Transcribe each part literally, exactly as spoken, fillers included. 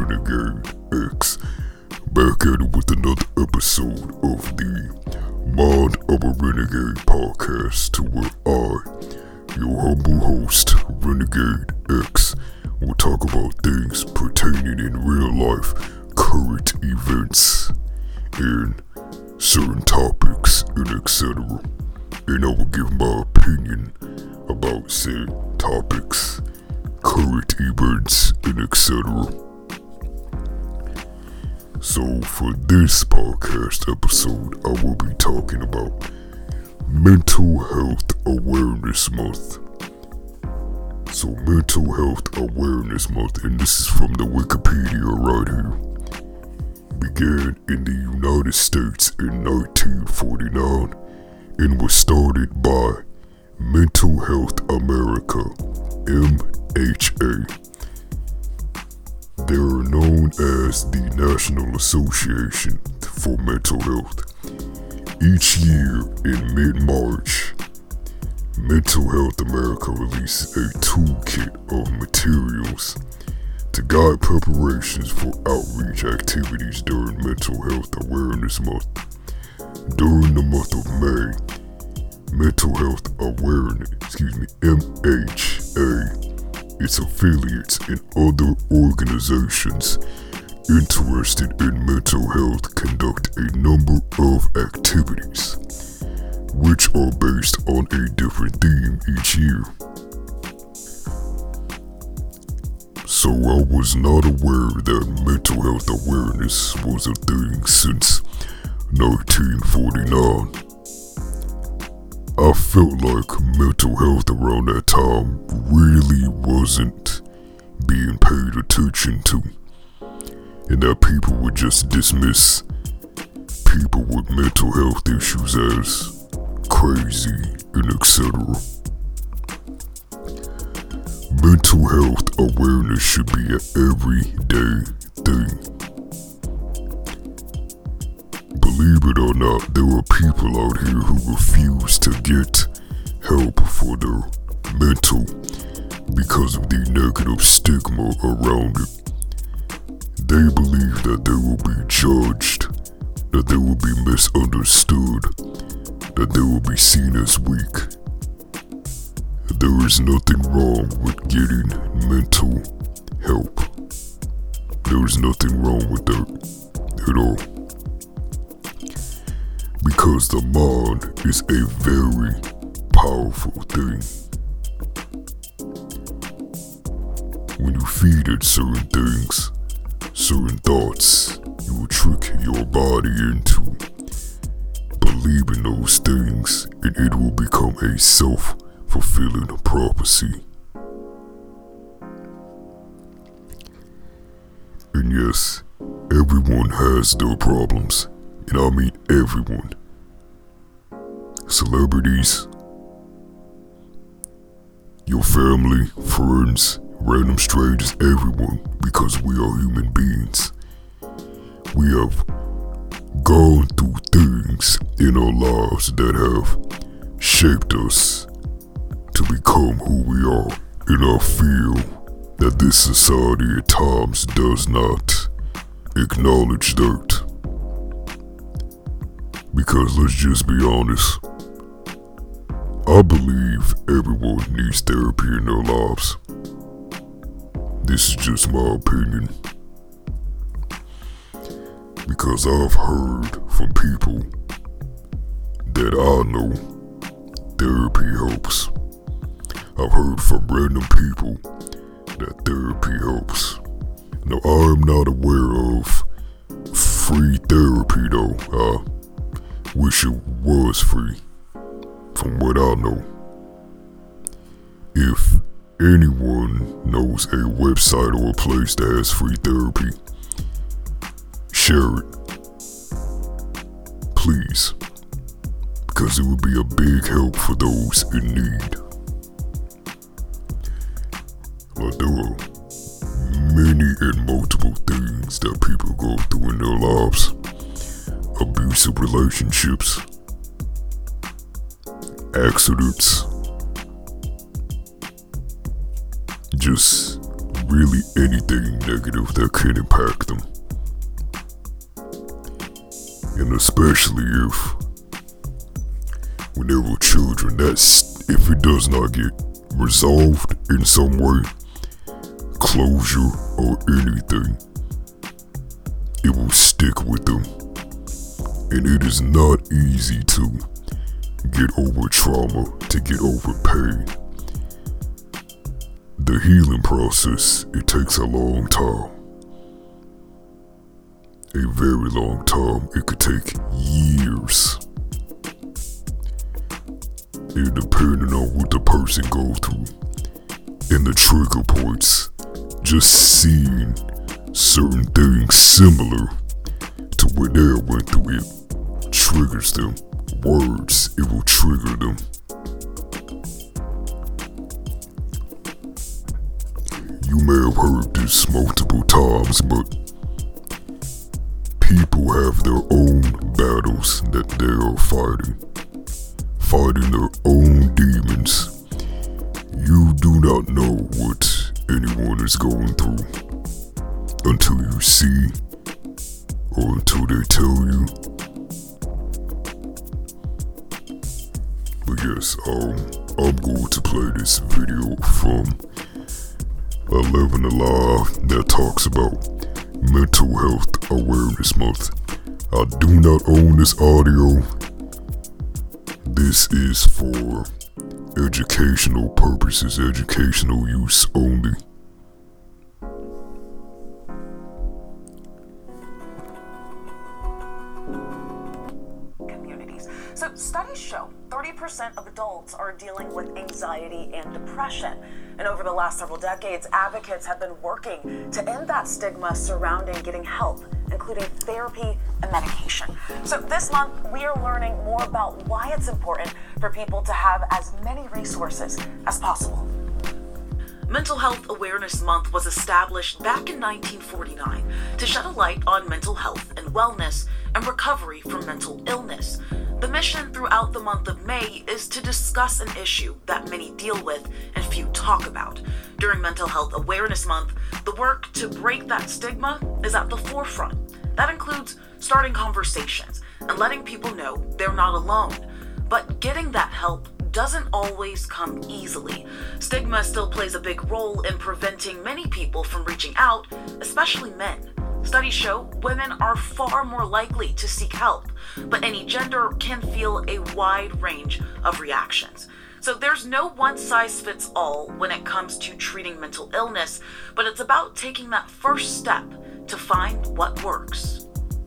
Renegade X, back at it with another episode of the Mind of a Renegade podcast, to where I, your humble host, Renegade X, will talk about things pertaining in real life, current events, and certain topics, and et cetera. And I will give my opinion about said topics, current events, and et cetera. So for this podcast episode, I will be talking about Mental Health Awareness Month. So Mental Health Awareness Month, and this is from the Wikipedia right here, began in the United States in nineteen forty-nine and was started by Mental Health America, M H A. They are known as the National Association for Mental Health. Each year in mid-March, Mental Health America releases a toolkit of materials to guide preparations for outreach activities during Mental Health Awareness Month. During the month of May, Mental Health Awareness, excuse me, M H A, its affiliates, and other organizations interested in mental health conduct a number of activities, which are based on a different theme each year. So I was not aware that mental health awareness was a thing since nineteen forty-nine. I felt like mental health around that time really wasn't being paid attention to, and that people would just dismiss people with mental health issues as crazy and et cetera. Mental health awareness should be an everyday thing. Believe it or not, there are people out here who refuse to get help for their mental because of the negative stigma around it. They believe that they will be judged, that they will be misunderstood, that they will be seen as weak. There is nothing wrong with getting mental help. There is nothing wrong with that at all. Because the mind is a very powerful thing. When you feed it certain things, certain thoughts, you will trick your body into believing those things, and it will become a self-fulfilling prophecy. And yes, everyone has their problems. And I mean everyone. Celebrities, your family, friends, random strangers, everyone, because we are human beings. We have gone through things in our lives that have shaped us to become who we are. And I feel that this society at times does not acknowledge that. Because let's just be honest, I believe everyone needs therapy in their lives. This is just my opinion. Because I've heard from people that I know therapy helps. I've heard from random people that therapy helps. Now, I am not aware of free therapy though. Uh, Wish it was free, from what I know. If anyone knows a website or a place that has free therapy, share it, please, because it would be a big help for those in need. But there are many and multiple things that people go through in their lives. Abusive relationships, accidents, just really anything negative that can impact them. And especially if, when they were children, that's, if it does not get resolved in some way, closure or anything, it will stick with them. And it is not easy to get over trauma, to get over pain. The healing process, it takes a long time. A very long time. It could take years. And depending on what the person goes through and the trigger points, just seeing certain things similar to what they went through, it triggers them. Words, it will trigger them. You may have heard this multiple times, but people have their own battles that they are fighting. Fighting their own demons. You do not know what anyone is going through until you see or until they tell you. But yes, um, I'm going to play this video from eleven Alive that talks about Mental Health Awareness Month. I do not own this audio. This is for educational purposes, educational use only. Communities. So studies show thirty percent of adults are dealing with anxiety and depression. And over the last several decades, advocates have been working to end that stigma surrounding getting help, including therapy and medication. So this month, we are learning more about why it's important for people to have as many resources as possible. Mental Health Awareness Month was established back in nineteen forty-nine to shed a light on mental health and wellness and recovery from mental illness. The mission throughout the month of May is to discuss an issue that many deal with and few talk about. During Mental Health Awareness Month, the work to break that stigma is at the forefront. That includes starting conversations and letting people know they're not alone. But getting that help doesn't always come easily. Stigma still plays a big role in preventing many people from reaching out, especially men. Studies show women are far more likely to seek help, but any gender can feel a wide range of reactions. So there's no one size fits all when it comes to treating mental illness, but it's about taking that first step to find what works.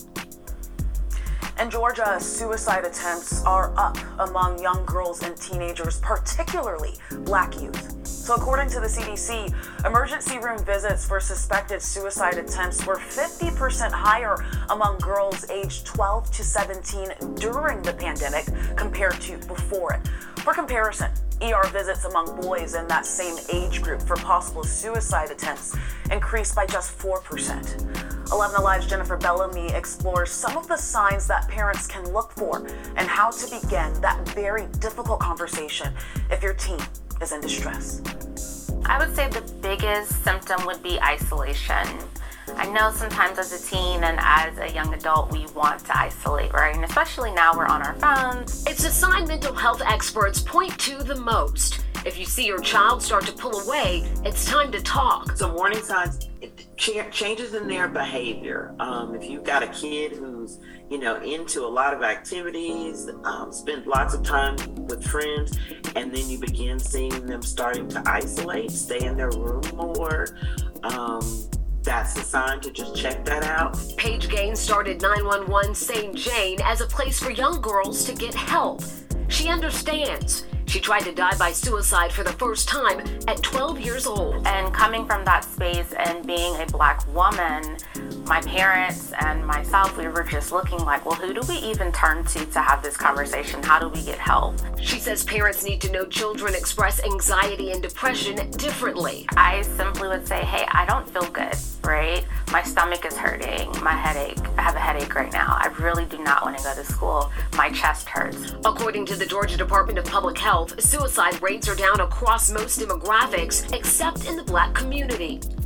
In Georgia, suicide attempts are up among young girls and teenagers, particularly Black youth. So according to the C D C, emergency room visits for suspected suicide attempts were fifty percent higher among girls aged twelve to seventeen during the pandemic compared to before it. For comparison, E R visits among boys in that same age group for possible suicide attempts increased by just four percent. eleven Alive's Jennifer Bellamy explores some of the signs that parents can look for and how to begin that very difficult conversation if your teen is in distress. I would say the biggest symptom would be isolation. I know sometimes as a teen and as a young adult, we want to isolate, right? And especially now we're on our phones. It's a sign mental health experts point to the most. If you see your child start to pull away, it's time to talk. Some warning signs, ch- changes in their behavior. Um, if you've got a kid who's, you know, into a lot of activities, um, spend lots of time with friends, and then you begin seeing them starting to isolate, stay in their room more, um, that's a sign to just check that out. Paige Gaines started nine one one Saint Jane as a place for young girls to get help. She understands. She tried to die by suicide for the first time at twelve years old. And coming from that space and being a Black woman, my parents and myself, we were just looking like, well, who do we even turn to to have this conversation? How do we get help? She says parents need to know children express anxiety and depression differently. I simply would say, hey, I don't feel good, right? My stomach is hurting, my headache, I have a headache right now. I really do not want to go to school. My chest hurts. According to the Georgia Department of Public Health, suicide rates are down across most demographics except in the Black community.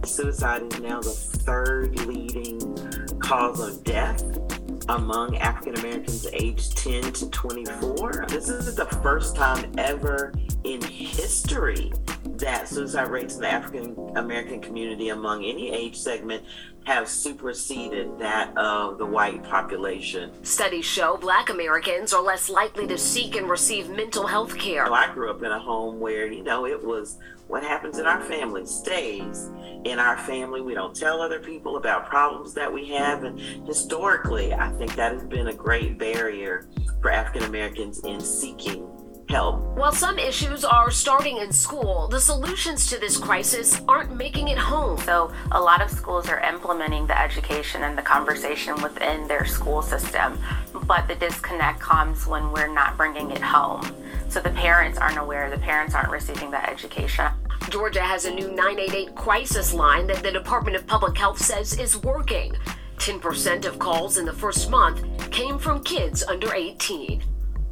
Suicide is now the third leading cause of death among African Americans aged ten to twenty-four. This is the first time ever in history that suicide rates in the African American community among any age segment have superseded that of the white population. Studies show Black Americans are less likely to seek and receive mental health care. So I grew up in a home where, you know, it was what happens in our family stays in our family. We don't tell other people about problems that we have. And historically, I think that has been a great barrier for African Americans in seeking help. While some issues are starting in school, the solutions to this crisis aren't making it home. So a lot of schools are implementing the education and the conversation within their school system, but the disconnect comes when we're not bringing it home. So the parents aren't aware, the parents aren't receiving that education. Georgia has a new nine eight eight crisis line that the Department of Public Health says is working. ten percent of calls in the first month came from kids under eighteen.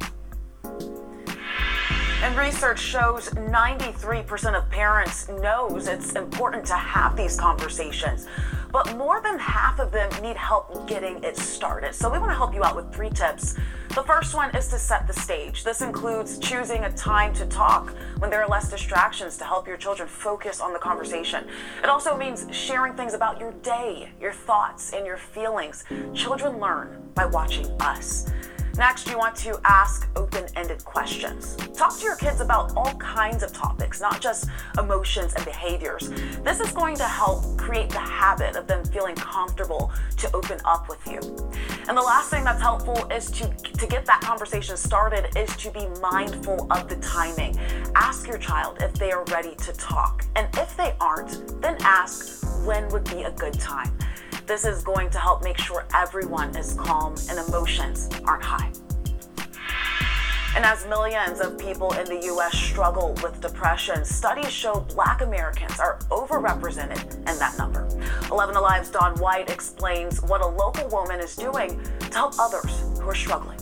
And research shows ninety-three percent of parents knows it's important to have these conversations, but more than half of them need help getting it started. So we want to help you out with three tips. The first one is to set the stage. This includes choosing a time to talk when there are less distractions to help your children focus on the conversation. It also means sharing things about your day, your thoughts, and your feelings. Children learn by watching us. Next, you want to ask open-ended questions. Talk to your kids about all kinds of topics, not just emotions and behaviors. This is going to help create the habit of them feeling comfortable to open up with you. And the last thing that's helpful is to, to get that conversation started is to be mindful of the timing. Ask your child if they are ready to talk. And if they aren't, then ask when would be a good time. This is going to help make sure everyone is calm and emotions aren't high. And as millions of people in the U S struggle with depression, studies show Black Americans are overrepresented in that number. eleven Alive's Dawn White explains what a local woman is doing to help others who are struggling.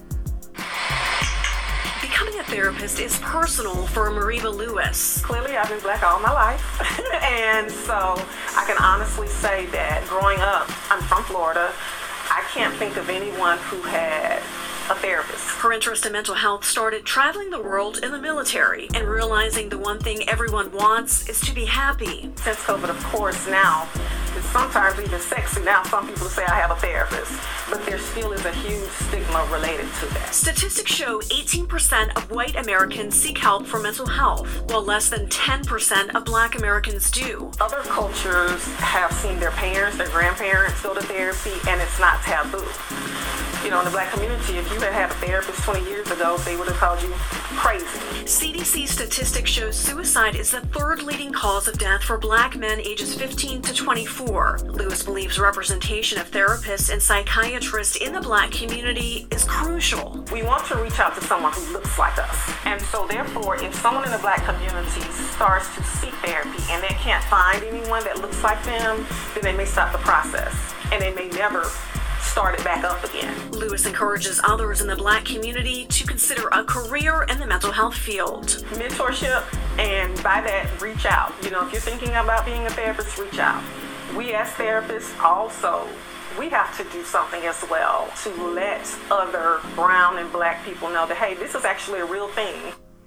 Becoming a therapist is personal for Mariva Lewis. Clearly, I've been Black all my life, and so I can honestly say that growing up, I'm from Florida, I can't think of anyone who had a therapist. Her interest in mental health started traveling the world in the military and realizing the one thing everyone wants is to be happy. Since COVID, of course, now it's sometimes even sexy. Now some people say I have a therapist, but there still is a huge stigma related to that. Statistics show eighteen percent of white Americans seek help for mental health, while less than ten percent of Black Americans do. Other cultures have seen their parents, their grandparents go to therapy, and it's not taboo. You know, in the Black community, if you had had a therapist twenty years ago, they would have called you crazy. C D C statistics show suicide is the third leading cause of death for Black men ages fifteen to twenty-four. Lewis believes representation of therapists and psychiatrists in the Black community is crucial. We want to reach out to someone who looks like us. And so therefore, if someone in the Black community starts to seek therapy and they can't find anyone that looks like them, then they may stop the process and they may never start it back up again. Lewis encourages others in the Black community to consider a career in the mental health field. Mentorship, and by that, reach out. You know, if you're thinking about being a therapist, reach out. We as therapists also, we have to do something as well to let other brown and Black people know that, hey, this is actually a real thing.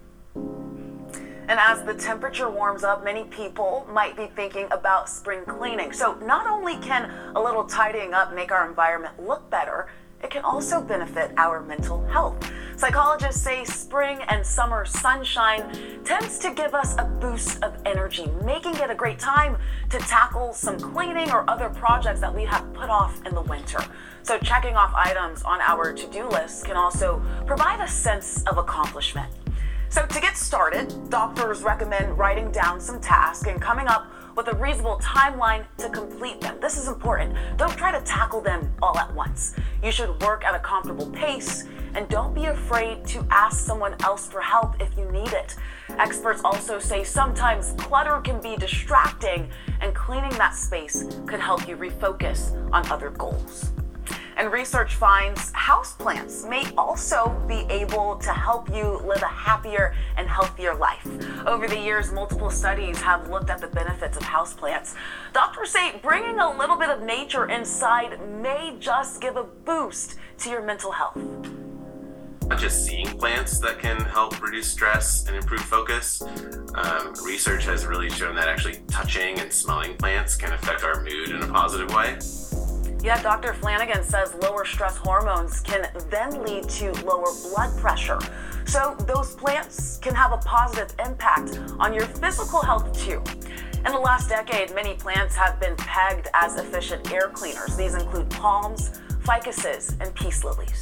And as the temperature warms up, many people might be thinking about spring cleaning. So not only can a little tidying up make our environment look better, it can also benefit our mental health. Psychologists say spring and summer sunshine tends to give us a boost of energy, making it a great time to tackle some cleaning or other projects that we have put off in the winter. So checking off items on our to-do list can also provide a sense of accomplishment. So to get started, doctors recommend writing down some tasks and coming up with a reasonable timeline to complete them. This is important. Don't try to tackle them all at once. You should work at a comfortable pace, and don't be afraid to ask someone else for help if you need it. Experts also say sometimes clutter can be distracting, and cleaning that space could help you refocus on other goals. And research finds houseplants may also be able to help you live a happier and healthier life. Over the years, multiple studies have looked at the benefits of houseplants. Doctors say bringing a little bit of nature inside may just give a boost to your mental health. Not just seeing plants that can help reduce stress and improve focus. Um, research has really shown that actually touching and smelling plants can affect our mood in a positive way. Yeah, Doctor Flanagan says lower stress hormones can then lead to lower blood pressure. So those plants can have a positive impact on your physical health too. In the last decade, many plants have been pegged as efficient air cleaners. These include palms, ficuses, and peace lilies.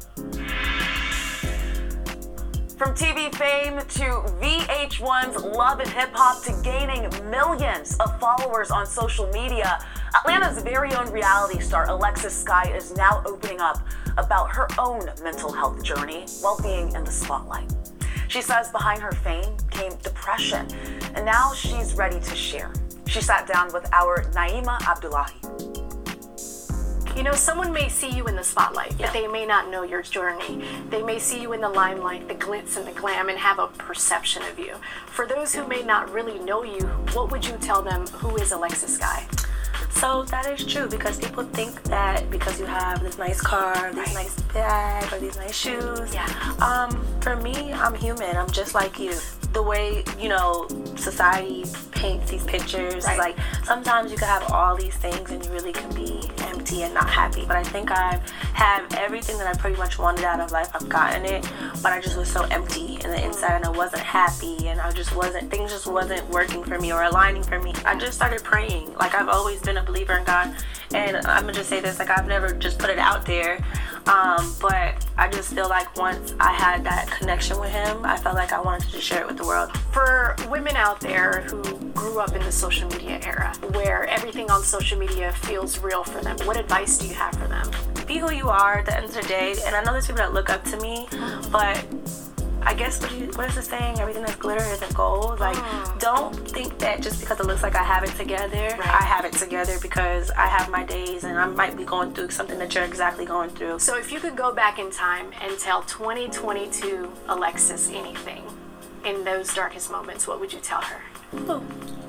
From T V fame to V H one's Love and Hip Hop to gaining millions of followers on social media, Atlanta's very own reality star Alexis Sky is now opening up about her own mental health journey while being in the spotlight. She says behind her fame came depression, and now she's ready to share. She sat down with our Naima Abdullahi. You know, someone may see you in the spotlight, yeah. but they may not know your journey. They may see you in the limelight, the glitz and the glam, and have a perception of you. For those who may not really know you, what would you tell them? Who is Alexis Sky? So that is true, because people think that because you have this nice car, this right. nice bag, or these nice shoes. Yeah. Um, for me, I'm human. I'm just like you. The way, you know, society paints these pictures, right. like sometimes you can have all these things and you really can be empty and not happy. But I think I have everything that I pretty much wanted out of life. I've gotten it, but I just was so empty in the inside and I wasn't happy and I just wasn't, things just wasn't working for me or aligning for me. I just started praying. Like, I've always been a believer in God, and I'm gonna just say this, like, I've never just put it out there, um, but I just feel like once I had that connection with him, I felt like I wanted to just share it with the world. For women out there who grew up in the social media era, where everything on social media feels real for them, what advice do you have for them? Be who you are at the end of the day, and I know there's people that look up to me, but I guess what, you, what is the saying? Everything that's glitter isn't gold. Like, mm. don't think that just because it looks like I have it together, right. I have it together, because I have my days and I might be going through something that you're exactly going through. So if you could go back in time and tell twenty twenty-two Alexis anything in those darkest moments, what would you tell her? Ooh.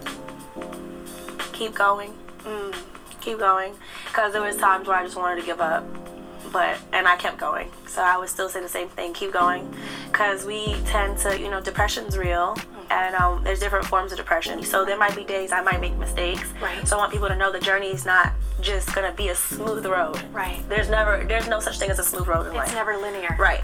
Keep going. Mm. Keep going. Because there was times where I just wanted to give up. But, and I kept going. So I would still say the same thing, keep going. Because we tend to, you know, depression's real. And um, there's different forms of depression. So there might be days I might make mistakes. Right. So I want people to know the journey is not just going to be a smooth road. Right. There's never, there's no such thing as a smooth road in life. It's never linear. Right.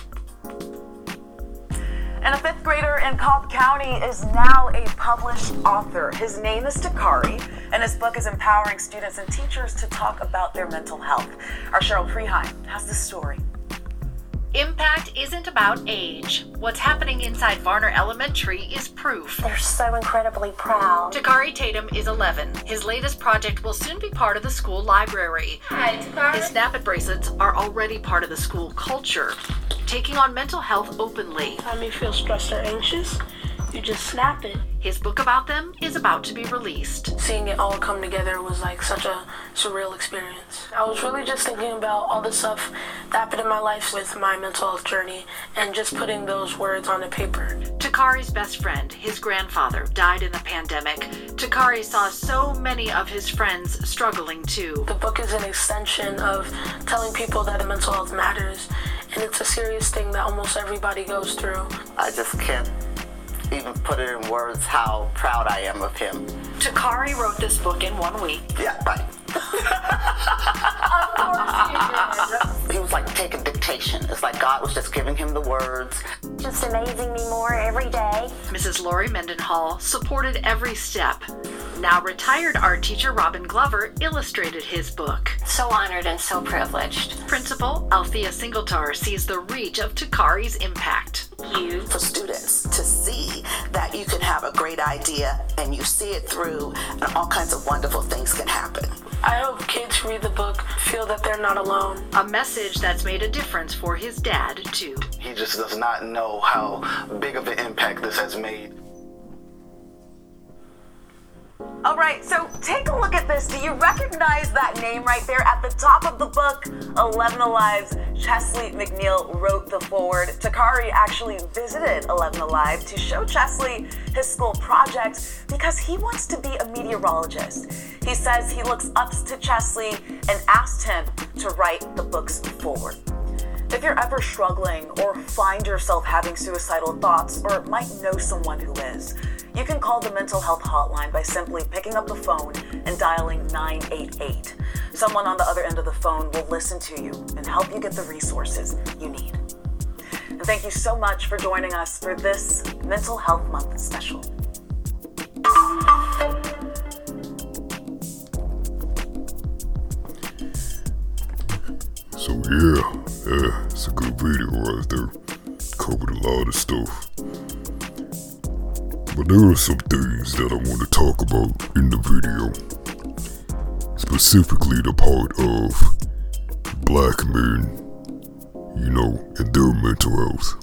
And a fifth grader in Cobb County is now a published author. His name is Takari, and his book is empowering students and teachers to talk about their mental health. Our Cheryl Preheim has the story. Impact isn't about age. What's happening inside Varner Elementary is proof. They're so incredibly proud. Takari Tatum is eleven. His latest project will soon be part of the school library. Hi, Takari. His Snap It bracelets are already part of the school culture. Taking on mental health openly. Time you feel stressed or anxious, you just snap it. His book about them is about to be released. Seeing it all come together was like such a surreal experience. I was really just thinking about all the stuff that happened in my life with my mental health journey and just putting those words on the paper. Takari's best friend, his grandfather, died in the pandemic. Takari saw so many of his friends struggling too. The book is an extension of telling people that mental health matters, and it's a serious thing that almost everybody goes through. I just can't even put it in words how proud I am of him. Takari wrote this book in one week. Yeah, right. Of course he did. He was like taking dictation. It's like God was just giving him the words. Just amazing me more every day. Missus Lori Mendenhall supported every step. Now retired art teacher Robin Glover illustrated his book. So honored and so privileged. Principal Althea Singletar sees the reach of Takari's impact. Huge for students to see that you can have a great idea and you see it through and all kinds of wonderful things can happen. I hope kids who read the book feel that they're not alone. A message that's made a difference for his dad, too. He just does not know how big of an impact this has made. All right, so take a look at this. Do you recognize that name right there at the top of the book? Eleven Alive's Chesley McNeil wrote the foreword. Takari actually visited Eleven Alive to show Chesley his school project because he wants to be a meteorologist. He says he looks up to Chesley and asked him to write the book's foreword. If you're ever struggling or find yourself having suicidal thoughts or might know someone who is, you can call the mental health hotline by simply picking up the phone and dialing nine eight eight. Someone on the other end of the phone will listen to you and help you get the resources you need. And thank you so much for joining us for this Mental Health Month special. So yeah, yeah, it's a good video right there. Covered a lot of stuff. But there are some things that I want to talk about in the video. Specifically the part of black men, you know, and their mental health.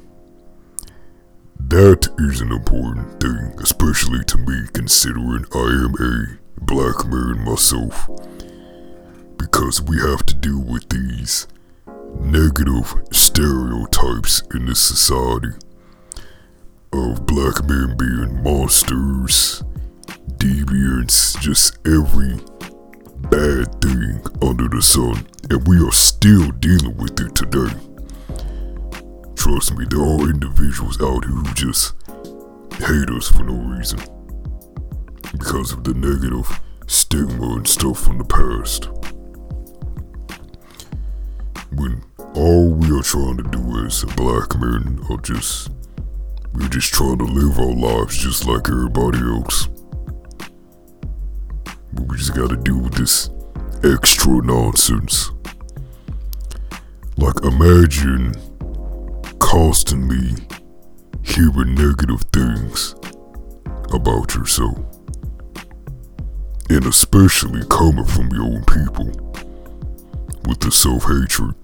That is an important thing, especially to me, considering I am a black man myself. Because we have to deal with these negative stereotypes in this society of black men being monsters, deviants, just every bad thing under the sun, and we are still dealing with it today. Trust me, there are individuals out here who just hate us for no reason because of the negative stigma and stuff from the past. When all we are trying to do as black men are just, we're just trying to live our lives just like everybody else. But we just gotta deal with this extra nonsense. Like, imagine constantly hearing negative things about yourself. And especially coming from your own people with the self-hatred.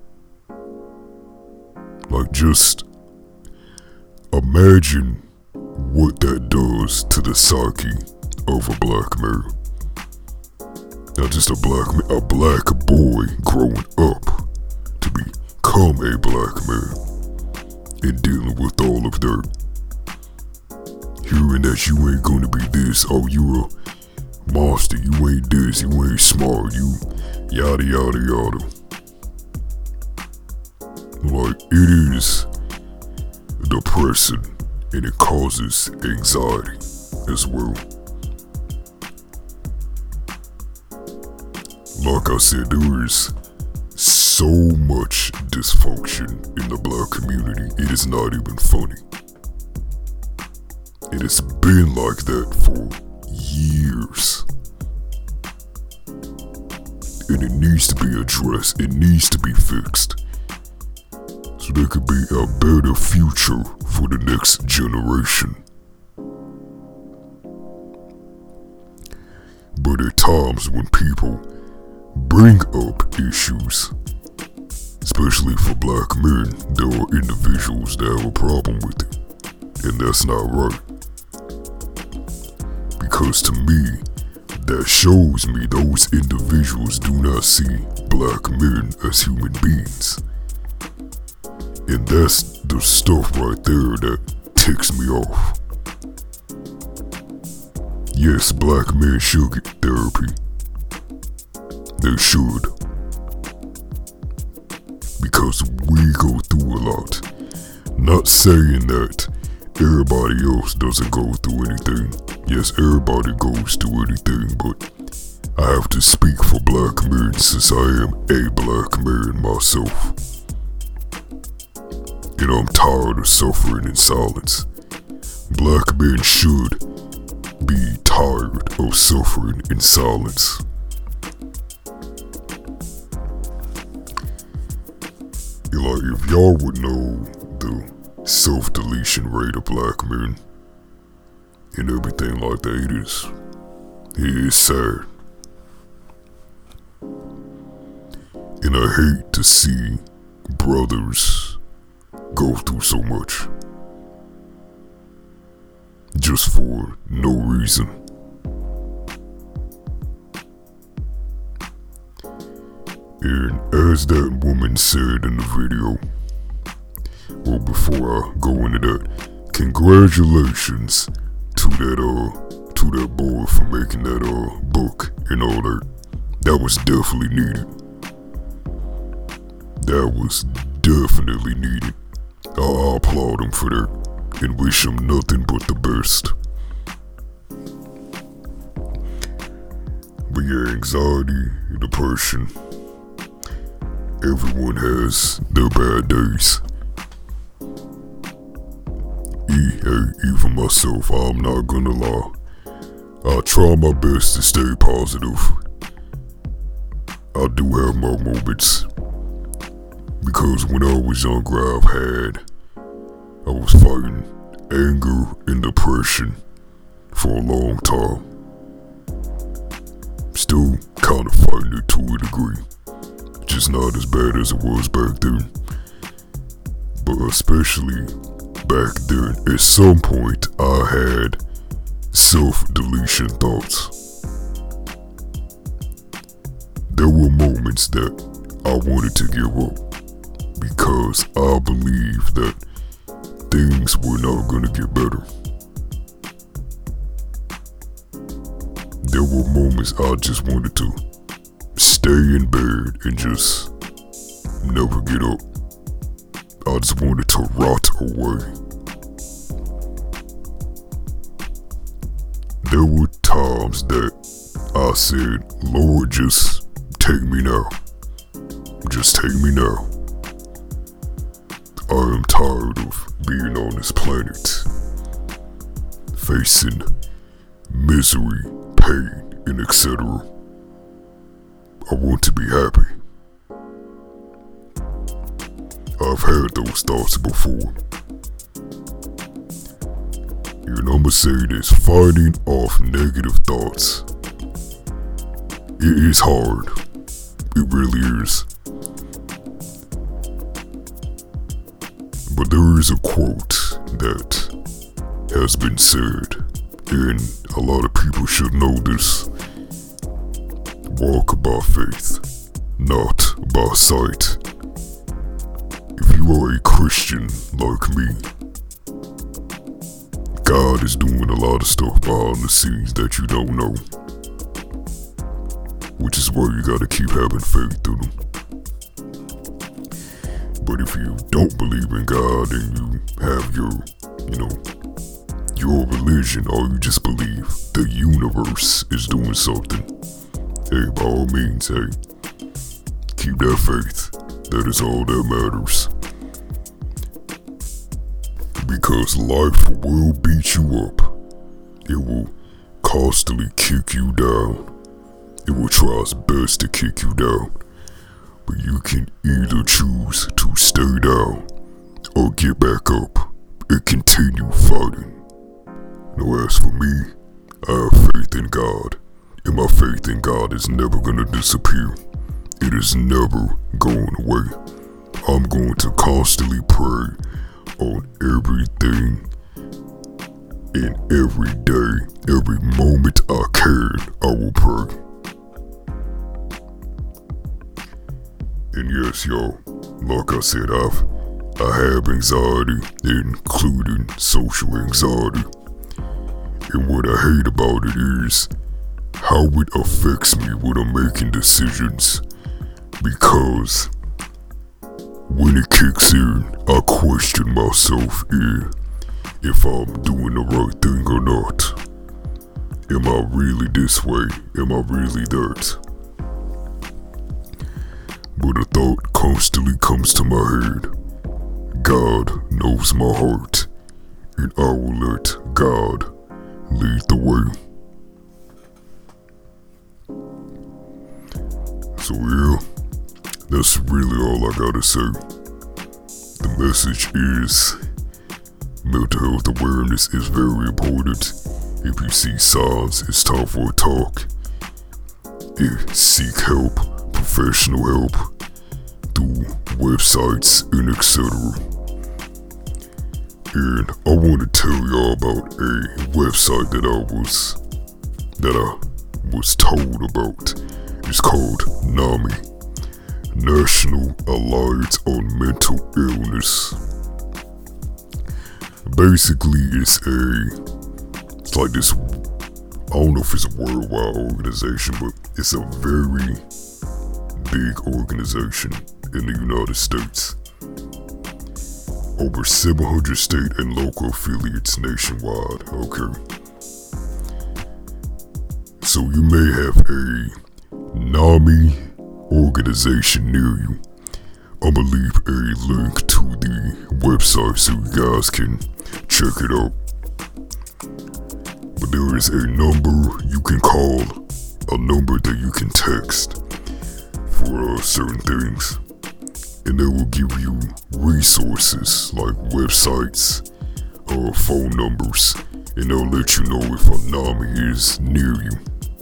Like, just imagine what that does to the psyche of a black man. Not just a black man, a black boy growing up to become a black man and dealing with all of that. Hearing that you ain't gonna be this, oh, you a monster, you ain't this, you ain't smart, you yada yada yada. Like, it is depressing and it causes anxiety as well. Like I said, there is so much dysfunction in the black community, it is not even funny. It has been like that for years. And it needs to be addressed, it needs to be fixed. So there could be a better future for the next generation. But at times when people bring up issues, especially for black men, there are individuals that have a problem with it. And that's not right. Because to me, that shows me those individuals do not see black men as human beings. And that's the stuff right there that ticks me off. Yes, black men should get therapy. They should. Because we go through a lot. Not saying that everybody else doesn't go through anything. Yes, everybody goes through anything, but I have to speak for black men since I am a black man myself. And I'm tired of suffering in silence. Black men should be tired of suffering in silence. Like, if y'all would know the self-deletion rate of black men and everything like that, it is, it is sad. And I hate to see brothers go through so much just for no reason. And as that woman said in the video, well, before I go into that, congratulations to that uh to that boy for making that uh book and all that. That was definitely needed. That was definitely needed. I, I applaud him for that and wish him nothing but the best. But yeah, anxiety, depression, everyone has their bad days. E- even myself, I'm not gonna lie. I try my best to stay positive. I do have my moments. Because when I was younger, I've had, I was fighting anger and depression for a long time. Still kind of fighting it to a degree. Just not as bad as it was back then. But especially back then, at some point, I had self-deletion thoughts. There were moments that I wanted to give up because I believed that things were not gonna get better. There were moments I just wanted to stay in bed and just never get up. I just wanted to rot away. There were times that I said, Lord, just take me now. Just take me now. I am tired of being on this planet, facing misery, pain, and et cetera. I want to be happy. I've had those thoughts before. And I'ma say this, fighting off negative thoughts, it is hard. It really is. But there is a quote that has been said, and a lot of people should know this. Walk by faith, not by sight. If you are a Christian like me, God is doing a lot of stuff behind the scenes that you don't know. Which is why you gotta keep having faith in him. But if you don't believe in God and you have your, you know, your religion, or you just believe the universe is doing something, hey, by all means, hey, keep that faith. That is all that matters. Because life will beat you up. It will constantly kick you down. It will try its best to kick you down. But you can either choose to stay down or get back up and continue fighting. Now as for me, I have faith in God. And my faith in God is never gonna disappear. It is never going away. I'm going to constantly pray on everything and every day, every moment I can, I will pray. And yes, y'all, like I said, I've, I have anxiety, including social anxiety. And what I hate about it is how it affects me when I'm making decisions. Because when it kicks in, I question myself if, if I'm doing the right thing or not. Am I really this way? Am I really that? But a thought constantly comes to my head. God knows my heart, and I will let God lead the way. So yeah, that's really all I gotta say. The message is, mental health awareness is very important. If you see signs, it's time for a talk. If seek help, professional help, through websites and et cetera. And I want to tell y'all about a website that I was, that I was told about. It's called NAMI, National Alliance on Mental Illness. Basically, it's a, it's like this, I don't know if it's a worldwide organization, but it's a very big organization in the United States. Over seven hundred state and local affiliates nationwide, okay? So you may have a NAMI organization near you. I'll leave a link to the website so you guys can check it out. But there is a number you can call, a number that you can text for uh, certain things, and they will give you resources like websites or uh, phone numbers, and they'll let you know if a NAMI is near you.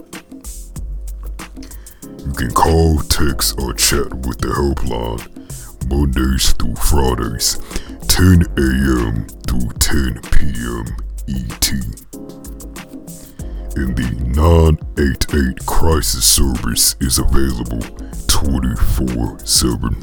You can call, text, or chat with the helpline Mondays through Fridays, ten a.m. through ten p.m. E T. And the nine eight eight crisis service is available twenty-four seven.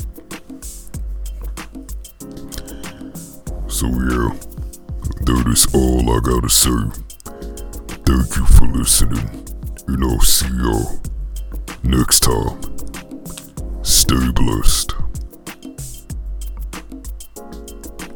So yeah, that is all I gotta say. Thank you for listening, and I'll see y'all next time. Stay blessed.